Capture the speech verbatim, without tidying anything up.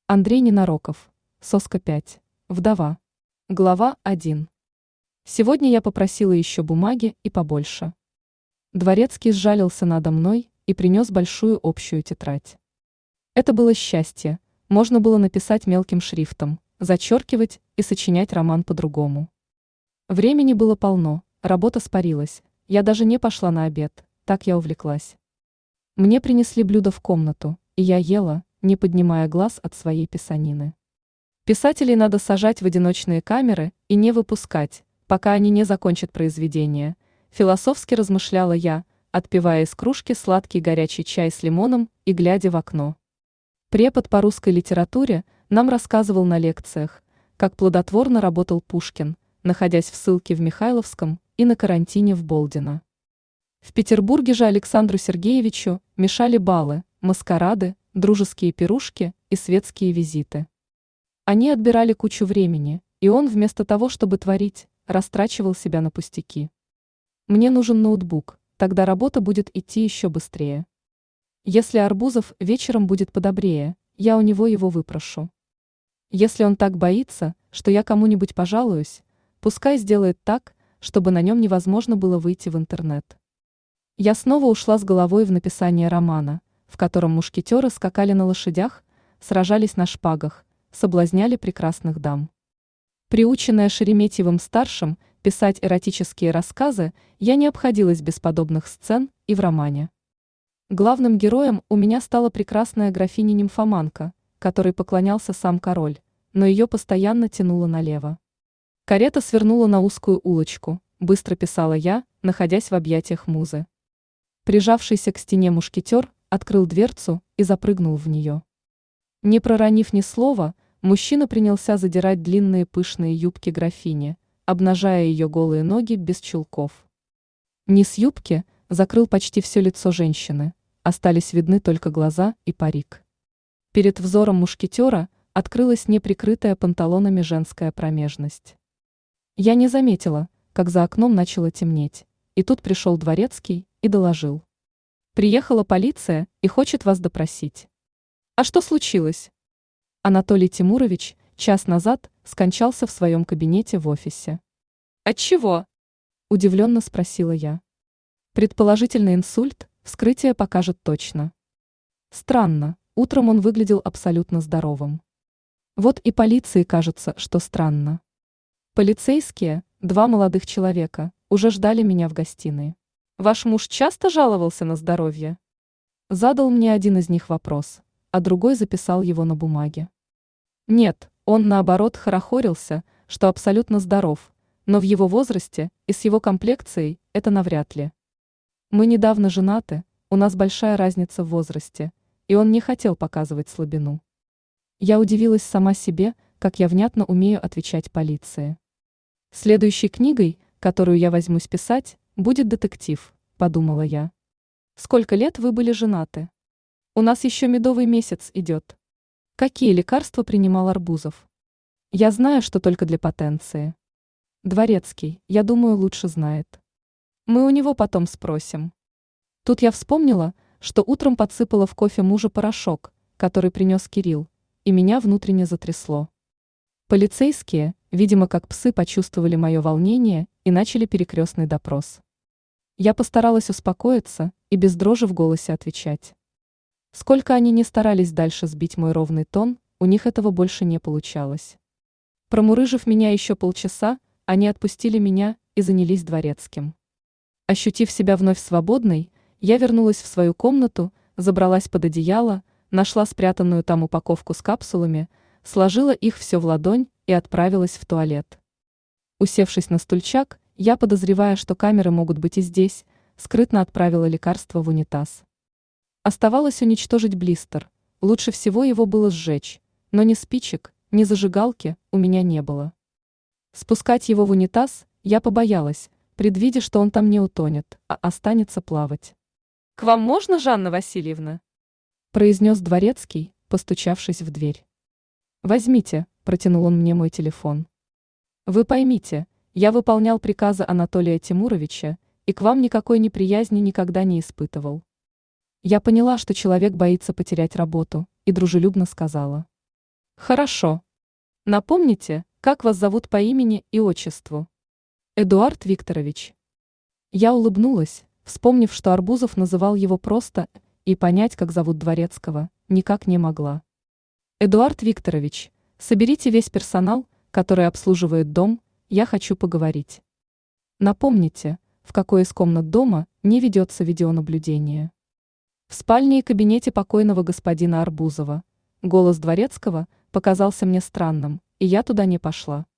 Андрей Ненароков. Соска пять. Вдова. Глава один. Сегодня я попросила еще бумаги и побольше. Дворецкий сжалился надо мной и принес большую общую тетрадь. Это было счастье, можно было написать мелким шрифтом, зачеркивать и сочинять роман по-другому. Времени было полно, работа спарилась, я даже не пошла на обед, так я увлеклась. Мне принесли блюдо в комнату, и я ела, не поднимая глаз от своей писанины. Писателей надо сажать в одиночные камеры и не выпускать, пока они не закончат произведение, философски размышляла я, отпивая из кружки сладкий горячий чай с лимоном и глядя в окно. Препод по русской литературе нам рассказывал на лекциях, как плодотворно работал Пушкин, находясь в ссылке в Михайловском и на карантине в Болдино. В Петербурге же Александру Сергеевичу мешали балы, маскарады, дружеские пирушки и светские визиты. Они отбирали кучу времени, и он вместо того, чтобы творить, растрачивал себя на пустяки. Мне нужен ноутбук, тогда работа будет идти еще быстрее. Если Арбузов вечером будет подобрее, я у него его выпрошу. Если он так боится, что я кому-нибудь пожалуюсь, пускай сделает так, чтобы на нем невозможно было выйти в интернет. Я снова ушла с головой в написание романа, в котором мушкетеры скакали на лошадях, сражались на шпагах, соблазняли прекрасных дам. Приученная Шереметьевым-старшим писать эротические рассказы, я не обходилась без подобных сцен и в романе. Главным героем у меня стала прекрасная графиня-нимфоманка, которой поклонялся сам король, но ее постоянно тянуло налево. Карета свернула на узкую улочку, быстро писала я, находясь в объятиях музы. Прижавшийся к стене мушкетер открыл дверцу и запрыгнул в нее. Не проронив ни слова, мужчина принялся задирать длинные пышные юбки графини, обнажая ее голые ноги без чулков. Низ юбки закрыл почти все лицо женщины, остались видны только глаза и парик. Перед взором мушкетера открылась неприкрытая панталонами женская промежность. Я не заметила, как за окном начало темнеть, и тут пришел дворецкий и доложил. Приехала полиция и хочет вас допросить. А что случилось? Анатолий Тимурович час назад скончался в своем кабинете в офисе. Отчего? Удивленно спросила я. Предположительный инсульт, вскрытие покажет точно. Странно, утром он выглядел абсолютно здоровым. Вот и полиции кажется, что странно. Полицейские, два молодых человека, уже ждали меня в гостиной. Ваш муж часто жаловался на здоровье? Задал мне один из них вопрос, а другой записал его на бумаге. Нет, он наоборот хорохорился, что абсолютно здоров, но в его возрасте и с его комплекцией это навряд ли. Мы недавно женаты, у нас большая разница в возрасте, и он не хотел показывать слабину. Я удивилась сама себе, как я внятно умею отвечать полиции. Следующей книгой, которую я возьмусь писать, будет детектив, подумала я. Сколько лет вы были женаты? У нас еще медовый месяц идет. Какие лекарства принимал Арбузов? Я знаю, что только для потенции. Дворецкий, я думаю, лучше знает. Мы у него потом спросим. Тут я вспомнила, что утром подсыпала в кофе мужа порошок, который принес Кирилл, и меня внутренне затрясло. Полицейские, видимо, как псы, почувствовали мое волнение и начали перекрестный допрос. Я постаралась успокоиться и без дрожи в голосе отвечать. Сколько они ни старались дальше сбить мой ровный тон, у них этого больше не получалось. Промурыжив меня еще полчаса, они отпустили меня и занялись дворецким. Ощутив себя вновь свободной, я вернулась в свою комнату, забралась под одеяло, нашла спрятанную там упаковку с капсулами, сложила их все в ладонь и отправилась в туалет. Усевшись на стульчак, я, подозревая, что камеры могут быть и здесь, скрытно отправила лекарство в унитаз. Оставалось уничтожить блистер, лучше всего его было сжечь, но ни спичек, ни зажигалки у меня не было. Спускать его в унитаз я побоялась, предвидя, что он там не утонет, а останется плавать. «К вам можно, Жанна Васильевна?» произнес дворецкий, постучавшись в дверь. «Возьмите», протянул он мне мой телефон. «Вы поймите, я выполнял приказы Анатолия Тимуровича, и к вам никакой неприязни никогда не испытывал». Я поняла, что человек боится потерять работу, и дружелюбно сказала. Хорошо. Напомните, как вас зовут по имени и отчеству? Эдуард Викторович. Я улыбнулась, вспомнив, что Арбузов называл его просто, и понять, как зовут Дворецкого, никак не могла. Эдуард Викторович, соберите весь персонал, который обслуживает дом, я хочу поговорить. Напомните, в какой из комнат дома не ведется видеонаблюдение. В спальне и кабинете покойного господина Арбузова. Голос Дворецкого показался мне странным, и я туда не пошла.